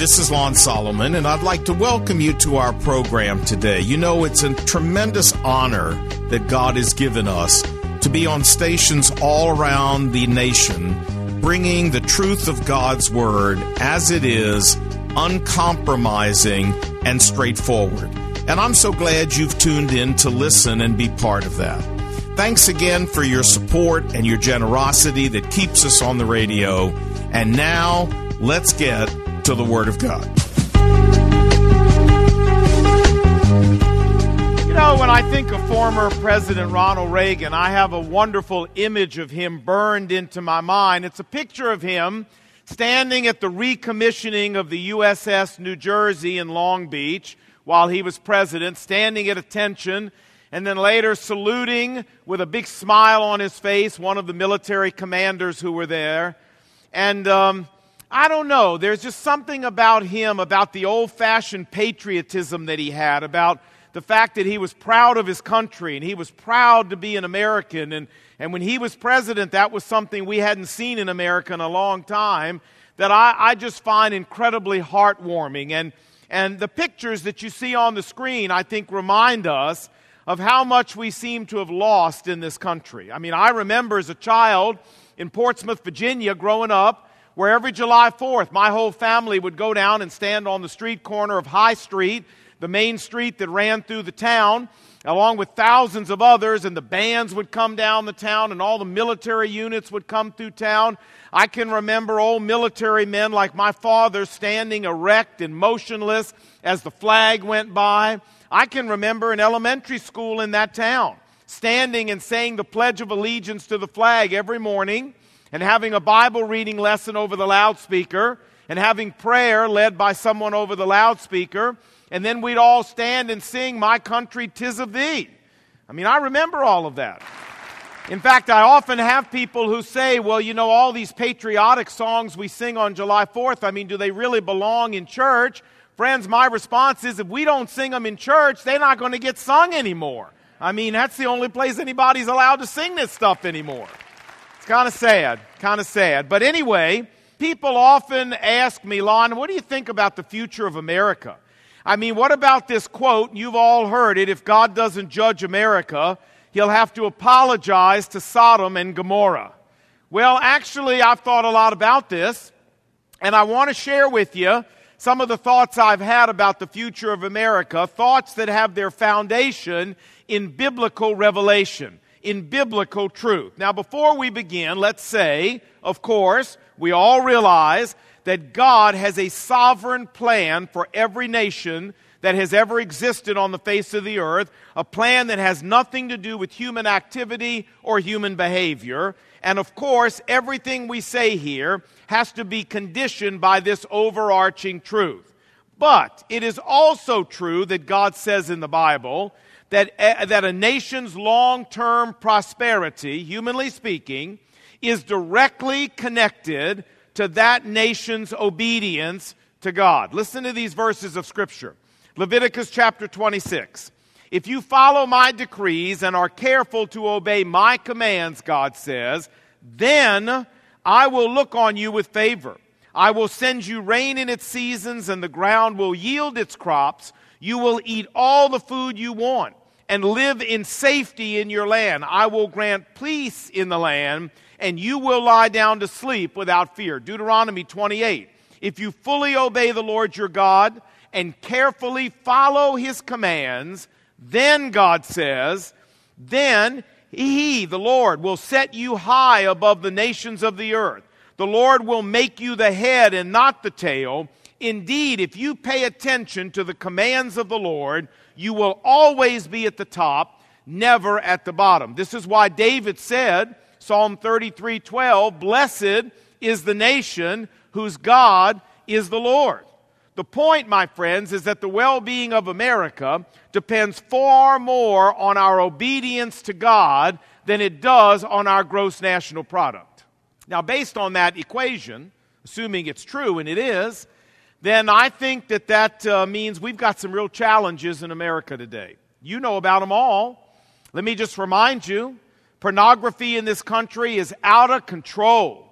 this is Lon Solomon, and I'd like to welcome you to our program today. You know, it's a tremendous honor that God has given us to be on stations all around the nation, bringing the truth of God's Word as it is, uncompromising and straightforward. And I'm so glad you've tuned in to listen and be part of that. Thanks again for your support and your generosity that keeps us on the radio. And now, let's get to the Word of God. You know, when I think of former President Ronald Reagan, I have a wonderful image of him burned into my mind. It's a picture of him standing at the recommissioning of the USS New Jersey in Long Beach while he was president, standing at attention, and then later saluting with a big smile on his face one of the military commanders who were there. And I don't know, there's just something about him, about the old-fashioned patriotism that he had, about the fact that he was proud of his country and he was proud to be an American. And when he was president, that was something we hadn't seen in America in a long time that I just find incredibly heartwarming. And the pictures that you see on the screen, I think, remind us of how much we seem to have lost in this country. I mean, I remember as a child in Portsmouth, Virginia, growing up, where every July 4th, my whole family would go down and stand on the street corner of High Street, the main street that ran through the town, along with thousands of others, and the bands would come down the town, and all the military units would come through town. I can remember old military men like my father standing erect and motionless as the flag went by. I can remember an elementary school in that town, standing and saying the Pledge of Allegiance to the flag every morning, and having a Bible reading lesson over the loudspeaker, and having prayer led by someone over the loudspeaker, and then we'd all stand and sing, "My Country, 'Tis of Thee." I mean, I remember all of that. In fact, I often have people who say, well, you know, all these patriotic songs we sing on July 4th, I mean, do they really belong in church? Friends, my response is, if we don't sing them in church, they're not going to get sung anymore. I mean, that's the only place anybody's allowed to sing this stuff anymore. Kind of sad. But anyway, people often ask me, Lon, what do you think about the future of America? I mean, what about this quote? You've all heard it. If God doesn't judge America, he'll have to apologize to Sodom and Gomorrah. Well, actually, I've thought a lot about this, and I want to share with you some of the thoughts I've had about the future of America, thoughts that have their foundation in biblical revelation, in biblical truth. Now, before we begin, let's say, of course, we all realize that God has a sovereign plan for every nation that has ever existed on the face of the earth, a plan that has nothing to do with human activity or human behavior. And of course, everything we say here has to be conditioned by this overarching truth. But it is also true that God says in the Bible that a nation's long-term prosperity, humanly speaking, is directly connected to that nation's obedience to God. Listen to these verses of Scripture. Leviticus chapter 26. If you follow my decrees and are careful to obey my commands, God says, then I will look on you with favor. I will send you rain in its seasons, and the ground will yield its crops. You will eat all the food you want and live in safety in your land. I will grant peace in the land, and you will lie down to sleep without fear. Deuteronomy 28. If you fully obey the Lord your God and carefully follow his commands, then, God says, then he, the Lord, will set you high above the nations of the earth. The Lord will make you the head and not the tail. Indeed, if you pay attention to the commands of the Lord, you will always be at the top, never at the bottom. This is why David said, Psalm 33:12, blessed is the nation whose God is the Lord. The point, my friends, is that the well-being of America depends far more on our obedience to God than it does on our gross national product. Now, based on that equation, assuming it's true, and it is, then I think that means we've got some real challenges in America today. You know about them all. Let me just remind you, pornography in this country is out of control.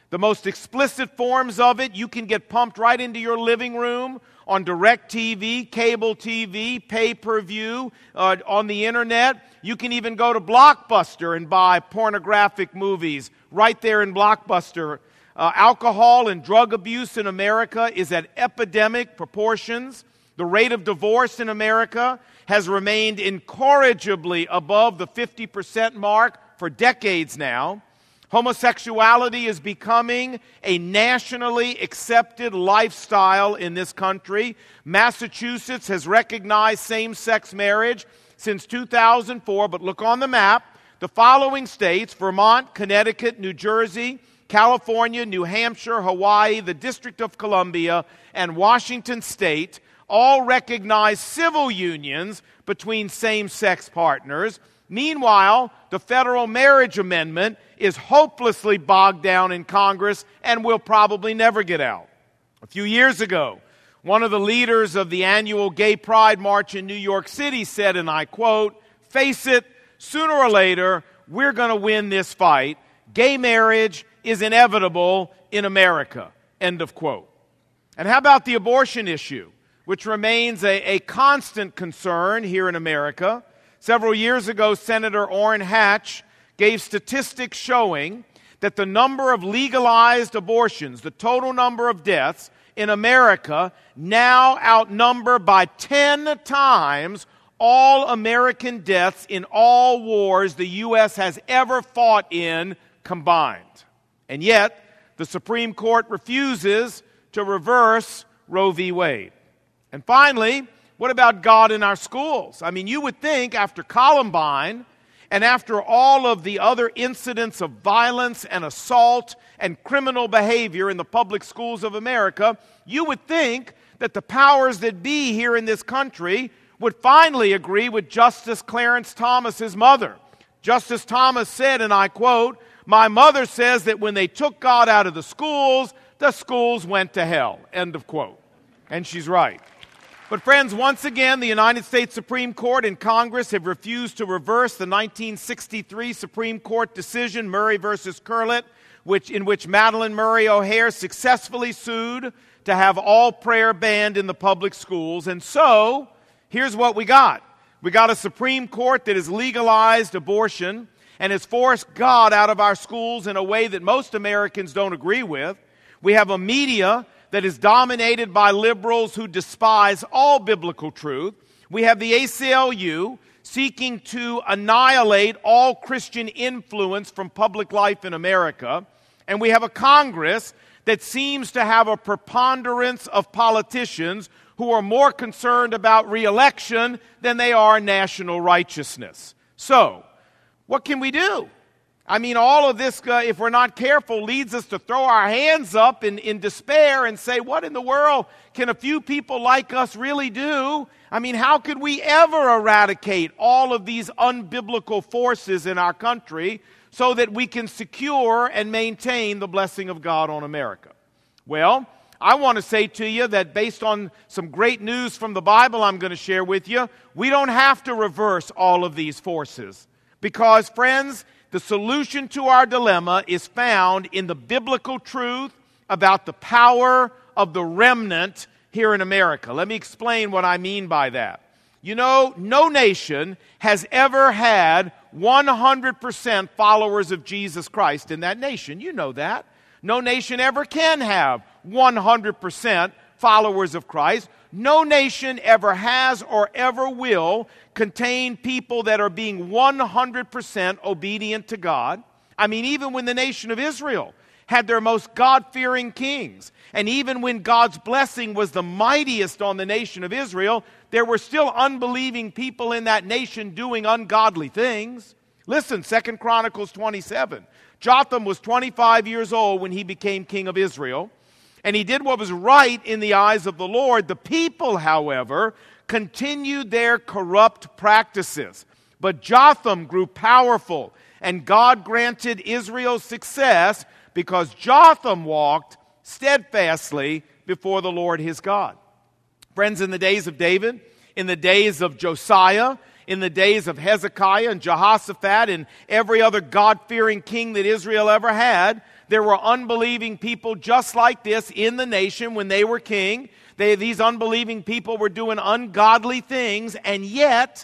The most explicit forms of it you can get pumped right into your living room on DirecTV, cable TV, pay-per-view, on the internet. You can even go to Blockbuster and buy pornographic movies right there in Blockbuster. Alcohol and drug abuse in America is at epidemic proportions. The rate of divorce in America has remained incorrigibly above the 50% mark for decades now. Homosexuality is becoming a nationally accepted lifestyle in this country. Massachusetts has recognized same-sex marriage since 2004, but look on the map. The following states, Vermont, Connecticut, New Jersey, California, New Hampshire, Hawaii, the District of Columbia, and Washington State, all recognize civil unions between same-sex partners. Meanwhile, the federal marriage amendment is hopelessly bogged down in Congress and will probably never get out. A few years ago, one of the leaders of the annual Gay Pride March in New York City said, and I quote, "Face it, sooner or later, we're going to win this fight. Gay marriage is inevitable in America." End of quote. And how about the abortion issue, which remains a constant concern here in America? Several years ago, Senator Orrin Hatch gave statistics showing that the number of legalized abortions, the total number of deaths in America, now outnumber by 10 times all American deaths in all wars the U.S. has ever fought in combined. And yet, the Supreme Court refuses to reverse Roe v. Wade. And finally, what about God in our schools? I mean, you would think after Columbine and after all of the other incidents of violence and assault and criminal behavior in the public schools of America, you would think that the powers that be here in this country would finally agree with Justice Clarence Thomas's mother. Justice Thomas said, and I quote, "My mother says that when they took God out of the schools went to hell." End of quote. And she's right. But friends, once again, the United States Supreme Court and Congress have refused to reverse the 1963 Supreme Court decision, Murray v. Curlett, in which Madalyn Murray O'Hair successfully sued to have all prayer banned in the public schools. And so, here's what we got. We got a Supreme Court that has legalized abortion and has forced God out of our schools in a way that most Americans don't agree with. We have a media that is dominated by liberals who despise all biblical truth. We have the ACLU seeking to annihilate all Christian influence from public life in America. And we have a Congress that seems to have a preponderance of politicians who are more concerned about re-election than they are national righteousness. So, what can we do? I mean, all of this, if we're not careful, leads us to throw our hands up in despair and say, what in the world can a few people like us really do? I mean, how could we ever eradicate all of these unbiblical forces in our country so that we can secure and maintain the blessing of God on America? Well, I want to say to you that based on some great news from the Bible I'm going to share with you, we don't have to reverse all of these forces. Because, friends, the solution to our dilemma is found in the biblical truth about the power of the remnant here in America. Let me explain what I mean by that. You know, no nation has ever had 100% followers of Jesus Christ in that nation. You know that. No nation ever can have 100% followers of Christ. No nation ever has or ever will contain people that are being 100% obedient to God. I mean, even when the nation of Israel had their most God-fearing kings, and even when God's blessing was the mightiest on the nation of Israel, there were still unbelieving people in that nation doing ungodly things. Listen, 2 Chronicles 27. Jotham was 25 years old when he became king of Israel, and he did what was right in the eyes of the Lord. The people, however, continued their corrupt practices. But Jotham grew powerful, and God granted Israel success because Jotham walked steadfastly before the Lord his God. Friends, in the days of David, in the days of Josiah, in the days of Hezekiah and Jehoshaphat and every other God-fearing king that Israel ever had, there were unbelieving people just like this in the nation when they were king. These unbelieving people were doing ungodly things, and yet,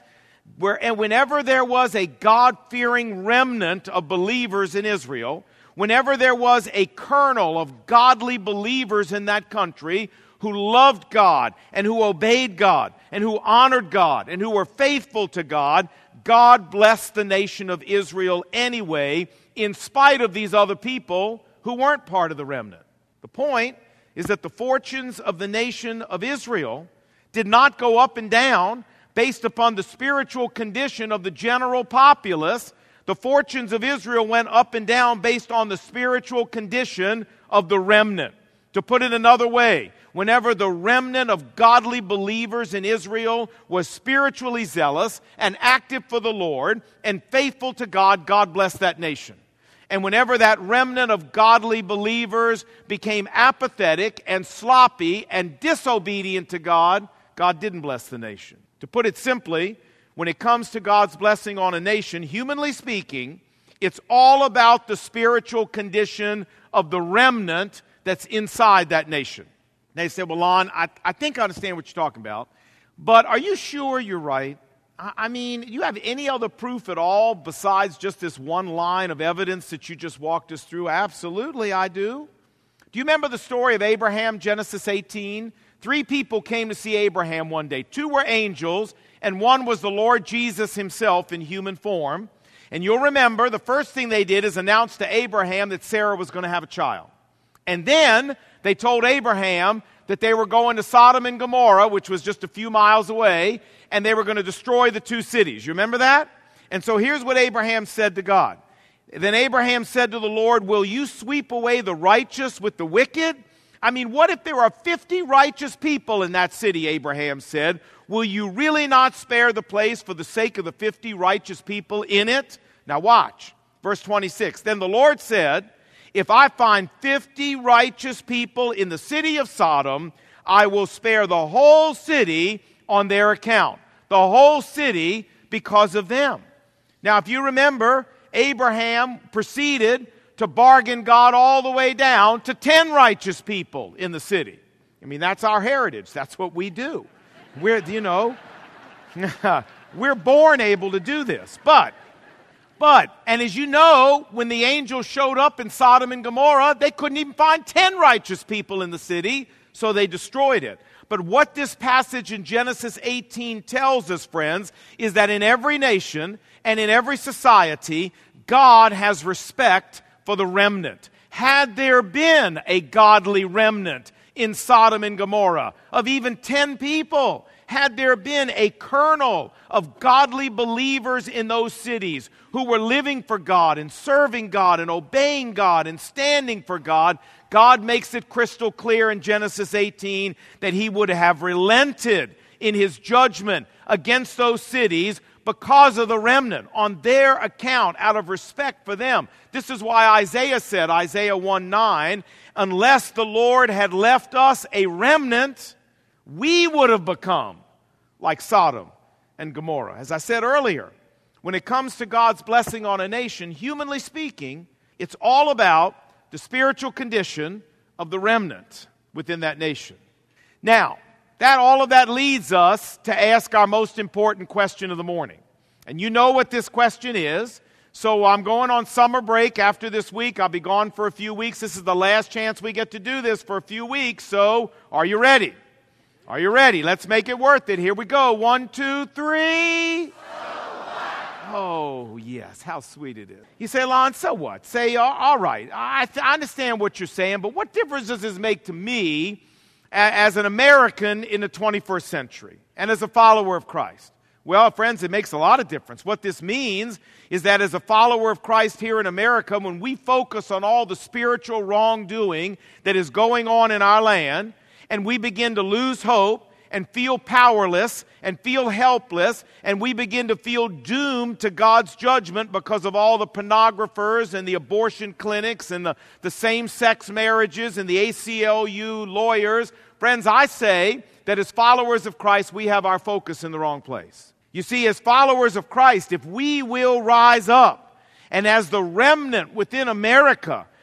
whenever there was a God-fearing remnant of believers in Israel, whenever there was a kernel of godly believers in that country who loved God and who obeyed God and who honored God and who were faithful to God, God blessed the nation of Israel anyway, in spite of these other people who weren't part of the remnant. The point is that the fortunes of the nation of Israel did not go up and down based upon the spiritual condition of the general populace. The fortunes of Israel went up and down based on the spiritual condition of the remnant. To put it another way, whenever the remnant of godly believers in Israel was spiritually zealous and active for the Lord and faithful to God, God blessed that nation. And whenever that remnant of godly believers became apathetic and sloppy and disobedient to God, God didn't bless the nation. To put it simply, when it comes to God's blessing on a nation, humanly speaking, it's all about the spiritual condition of the remnant that's inside that nation. They said, well, Lon, I think I understand what you're talking about, but are you sure you're right? I mean, you have any other proof at all besides just this one line of evidence that you just walked us through? Absolutely, I do. Do you remember the story of Abraham, Genesis 18? 3 people came to see Abraham one day. 2 were angels, and 1 was the Lord Jesus himself in human form. And you'll remember the first thing they did is announce to Abraham that Sarah was going to have a child. And then they told Abraham that they were going to Sodom and Gomorrah, which was just a few miles away, and they were going to destroy the 2 cities. You remember that? And so here's what Abraham said to God. Then Abraham said to the Lord, will you sweep away the righteous with the wicked? I mean, what if there are 50 righteous people in that city, Abraham said. Will you really not spare the place for the sake of the 50 righteous people in it? Now watch. Verse 26. Then the Lord said, if I find 50 righteous people in the city of Sodom, I will spare the whole city on their account. The whole city because of them. Now, if you remember, Abraham proceeded to bargain God all the way down to 10 righteous people in the city. I mean, that's our heritage. That's what we do. We're born able to do this. But, and as you know, when the angels showed up in Sodom and Gomorrah, they couldn't even find 10 righteous people in the city, so they destroyed it. But what this passage in Genesis 18 tells us, friends, is that in every nation and in every society, God has respect for the remnant. Had there been a godly remnant in Sodom and Gomorrah of even 10 people, had there been a kernel of godly believers in those cities who were living for God and serving God and obeying God and standing for God, God makes it crystal clear in Genesis 18 that he would have relented in his judgment against those cities because of the remnant, on their account, out of respect for them. This is why Isaiah said, Isaiah 1:9, unless the Lord had left us a remnant, we would have become like Sodom and Gomorrah. As I said earlier, when it comes to God's blessing on a nation, humanly speaking, it's all about the spiritual condition of the remnant within that nation. Now, all of that leads us to ask our most important question of the morning. And you know what this question is. So I'm going on summer break after this week. I'll be gone for a few weeks. This is the last chance we get to do this for a few weeks. So are you ready? Are you ready? Let's make it worth it. Here we go. 1, 2, 3. Oh, yes. How sweet it is. You say, Lon, so what? Say, all right. I understand what you're saying, but what difference does this make to me as an American in the 21st century and as a follower of Christ? Well, friends, it makes a lot of difference. What this means is that as a follower of Christ here in America, when we focus on all the spiritual wrongdoing that is going on in our land, and we begin to lose hope and feel powerless and feel helpless, and we begin to feel doomed to God's judgment because of all the pornographers and the abortion clinics and the same-sex marriages and the ACLU lawyers, friends, I say that as followers of Christ, we have our focus in the wrong place. You see, as followers of Christ, if we will rise up, and as the remnant within America,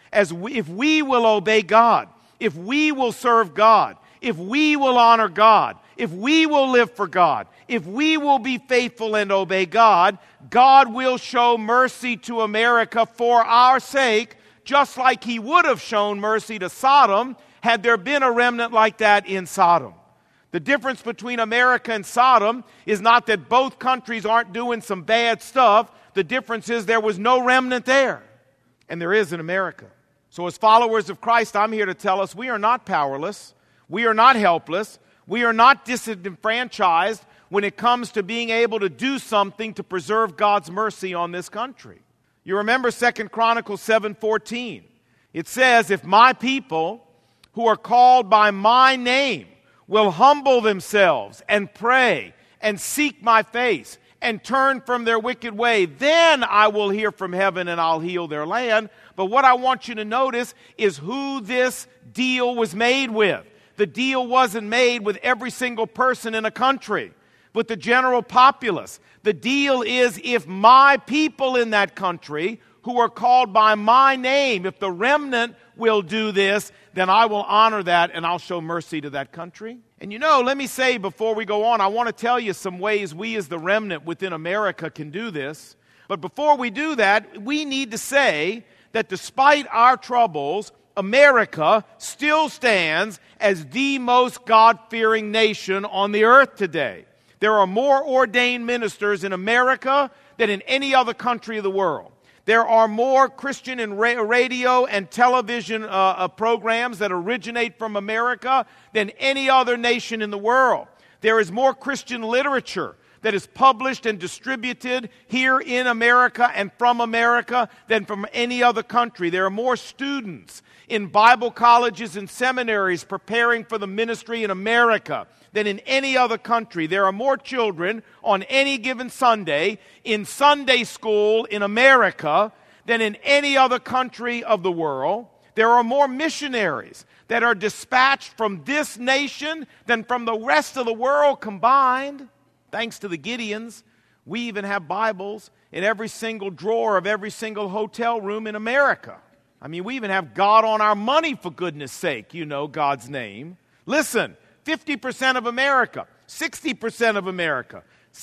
if we will obey God, if we will serve God, if we will honor God, if we will live for God, if we will be faithful and obey God, God will show mercy to America for our sake, just like He would have shown mercy to Sodom had there been a remnant like that in Sodom. The difference between America and Sodom is not that both countries aren't doing some bad stuff. The difference is there was no remnant there, and there is in America. So as followers of Christ, I'm here to tell us we are not powerless. We are not helpless. We are not disenfranchised when it comes to being able to do something to preserve God's mercy on this country. You remember 2 Chronicles 7:14. It says, if my people who are called by my name will humble themselves and pray and seek my face and turn from their wicked way, then I will hear from heaven and I'll heal their land. But what I want you to notice is who this deal was made with. The deal wasn't made with every single person in a country, with the general populace. The deal is if my people in that country who are called by my name, if the remnant will do this, then I will honor that and I'll show mercy to that country. And let me say before we go on, I want to tell you some ways we as the remnant within America can do this. But before we do that, we need to say that despite our troubles, America still stands as the most God-fearing nation on the earth today. There are more ordained ministers in America than in any other country of the world. There are more Christian and radio and television programs that originate from America than any other nation in the world. There is more Christian literature that is published and distributed here in America and from America than from any other country. There are more students in Bible colleges and seminaries preparing for the ministry in America than in any other country. There are more children on any given Sunday in Sunday school in America than in any other country of the world. There are more missionaries that are dispatched from this nation than from the rest of the world combined. Thanks to the Gideons, we even have Bibles in every single drawer of every single hotel room in America. I mean, we even have God on our money, for goodness sake, God's name. Listen, 50% of America, 60% of America,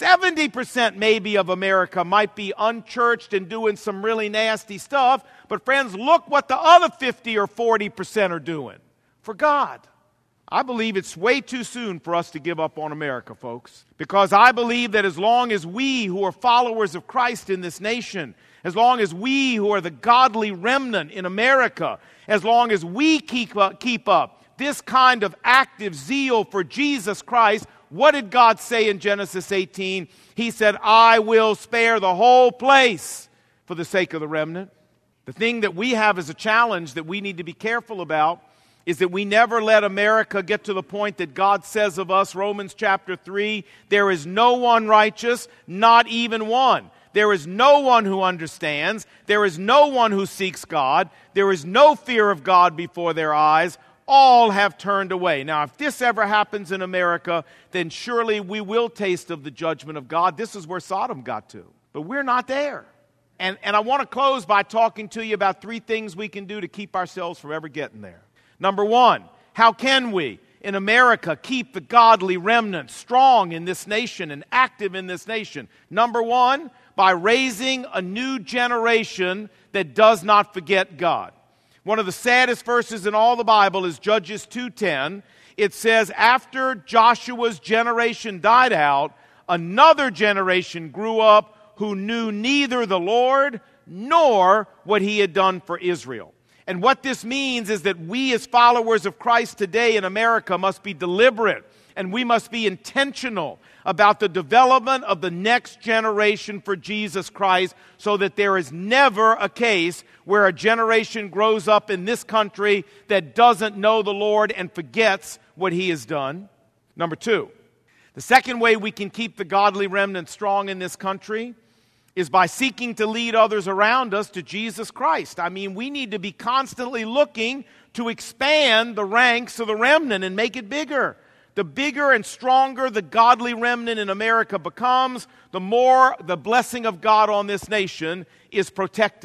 70% maybe of America might be unchurched and doing some really nasty stuff. But friends, look what the other 50 or 40% are doing for God. I believe it's way too soon for us to give up on America, folks, because I believe that as long as we who are followers of Christ in this nation, as long as we who are the godly remnant in America, as long as we keep up this kind of active zeal for Jesus Christ, what did God say in Genesis 18? He said, I will spare the whole place for the sake of the remnant. The thing that we have as a challenge that we need to be careful about is that we never let America get to the point that God says of us, Romans chapter 3, there is no one righteous, not even one. There is no one who understands. There is no one who seeks God. There is no fear of God before their eyes. All have turned away. Now, if this ever happens in America, then surely we will taste of the judgment of God. This is where Sodom got to. But we're not there. And I want to close by talking to you about 3 things we can do to keep ourselves from ever getting there. Number 1, how can we in America keep the godly remnant strong in this nation and active in this nation? Number 1, by raising a new generation that does not forget God. One of the saddest verses in all the Bible is Judges 2:10. It says, after Joshua's generation died out, another generation grew up who knew neither the Lord nor what He had done for Israel. And what this means is that we as followers of Christ today in America must be deliberate and we must be intentional about the development of the next generation for Jesus Christ so that there is never a case where a generation grows up in this country that doesn't know the Lord and forgets what He has done. Number 2, the second way we can keep the godly remnant strong in this country is by seeking to lead others around us to Jesus Christ. I mean, we need to be constantly looking to expand the ranks of the remnant and make it bigger. The bigger and stronger the godly remnant in America becomes, the more the blessing of God on this nation is protected.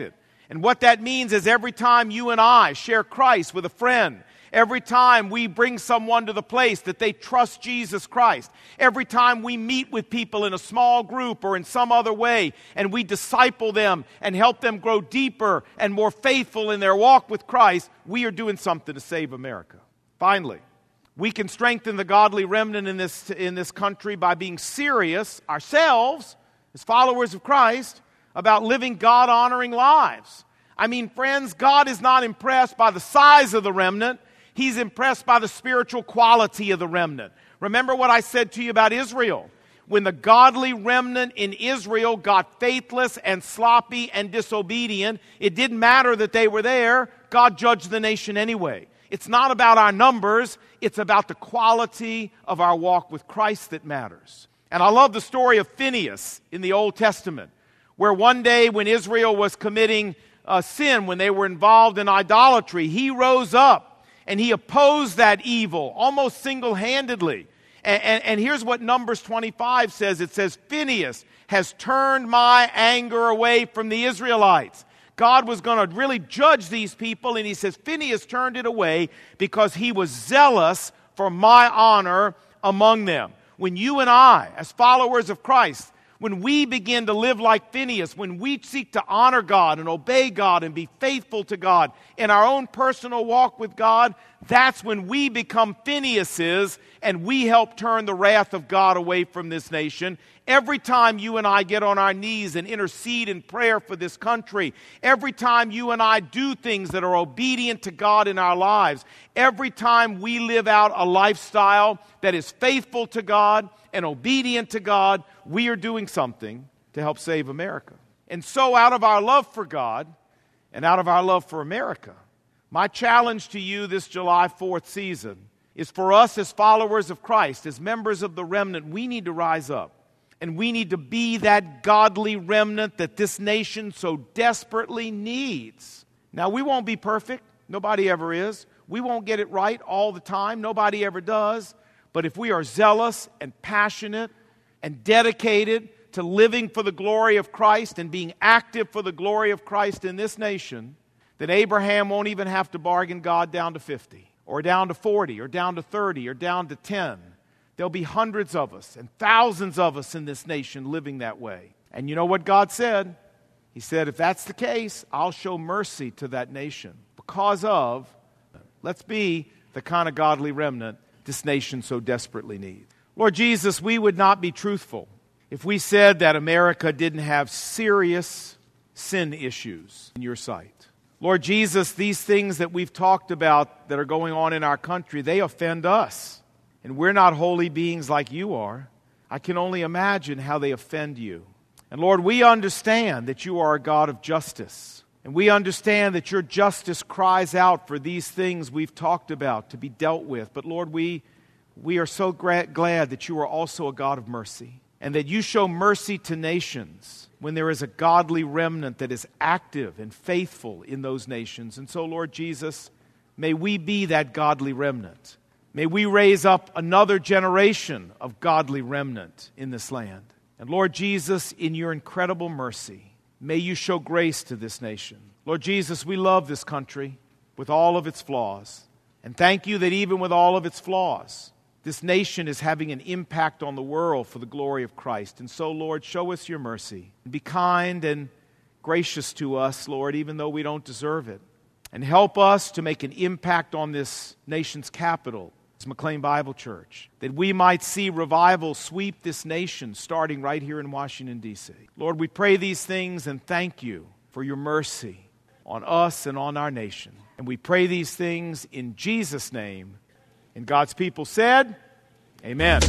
And what that means is every time you and I share Christ with a friend, every time we bring someone to the place that they trust Jesus Christ, every time we meet with people in a small group or in some other way, and we disciple them and help them grow deeper and more faithful in their walk with Christ, we are doing something to save America. Finally, we can strengthen the godly remnant in this country by being serious ourselves as followers of Christ about living God-honoring lives. I mean, friends, God is not impressed by the size of the remnant. He's impressed by the spiritual quality of the remnant. Remember what I said to you about Israel. When the godly remnant in Israel got faithless and sloppy and disobedient, it didn't matter that they were there. God judged the nation anyway. It's not about our numbers. It's about the quality of our walk with Christ that matters. And I love the story of Phinehas in the Old Testament, where one day when Israel was committing sin, when they were involved in idolatry, he rose up and he opposed that evil almost single-handedly. And here's what Numbers 25 says. It says, Phinehas has turned my anger away from the Israelites. God was going to really judge these people, and he says, Phinehas turned it away because he was zealous for my honor among them. When you and I, as followers of Christ, when we begin to live like Phinehas, when we seek to honor God and obey God and be faithful to God in our own personal walk with God, that's when we become Phinehas's and we help turn the wrath of God away from this nation. Every time you and I get on our knees and intercede in prayer for this country, every time you and I do things that are obedient to God in our lives, every time we live out a lifestyle that is faithful to God and obedient to God, we are doing something to help save America. And so out of our love for God and out of our love for America, my challenge to you this July 4th season is for us as followers of Christ, as members of the remnant, we need to rise up. And we need to be that godly remnant that this nation so desperately needs. Now, we won't be perfect. Nobody ever is. We won't get it right all the time. Nobody ever does. But if we are zealous and passionate and dedicated to living for the glory of Christ and being active for the glory of Christ in this nation, then Abraham won't even have to bargain God down to 50 or down to 40 or down to 30 or down to 10. There'll be hundreds of us and thousands of us in this nation living that way. And you know what God said? He said, if that's the case, I'll show mercy to that nation because of, let's be the kind of godly remnant this nation so desperately needs. Lord Jesus, we would not be truthful if we said that America didn't have serious sin issues in your sight. Lord Jesus, these things that we've talked about that are going on in our country, they offend us. And we're not holy beings like you are. I can only imagine how they offend you. And Lord, we understand that you are a God of justice. And we understand that your justice cries out for these things we've talked about to be dealt with. But Lord, we are so glad that you are also a God of mercy. And that you show mercy to nations when there is a godly remnant that is active and faithful in those nations. And so, Lord Jesus, may we be that godly remnant. May we raise up another generation of godly remnant in this land. And Lord Jesus, in your incredible mercy, may you show grace to this nation. Lord Jesus, we love this country with all of its flaws. And thank you that even with all of its flaws, this nation is having an impact on the world for the glory of Christ. And so, Lord, show us your mercy. Be kind and gracious to us, Lord, even though we don't deserve it. And help us to make an impact on this nation's capital, McLean Bible Church, that we might see revival sweep this nation starting right here in Washington, D.C. Lord, we pray these things and thank you for your mercy on us and on our nation. And we pray these things in Jesus' name. And God's people said, amen.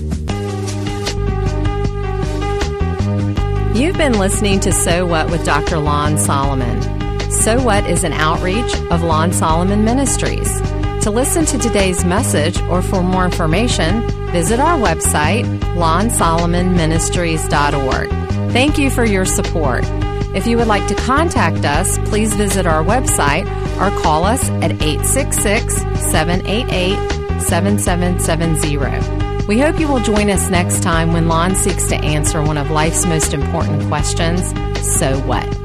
You've been listening to So What with Dr. Lon Solomon. So What is an outreach of Lon Solomon Ministries. To listen to today's message or for more information, visit our website, lonsolomonministries.org. Thank you for your support. If you would like to contact us, please visit our website or call us at 866-788-7770. We hope you will join us next time when Lon seeks to answer one of life's most important questions, so what?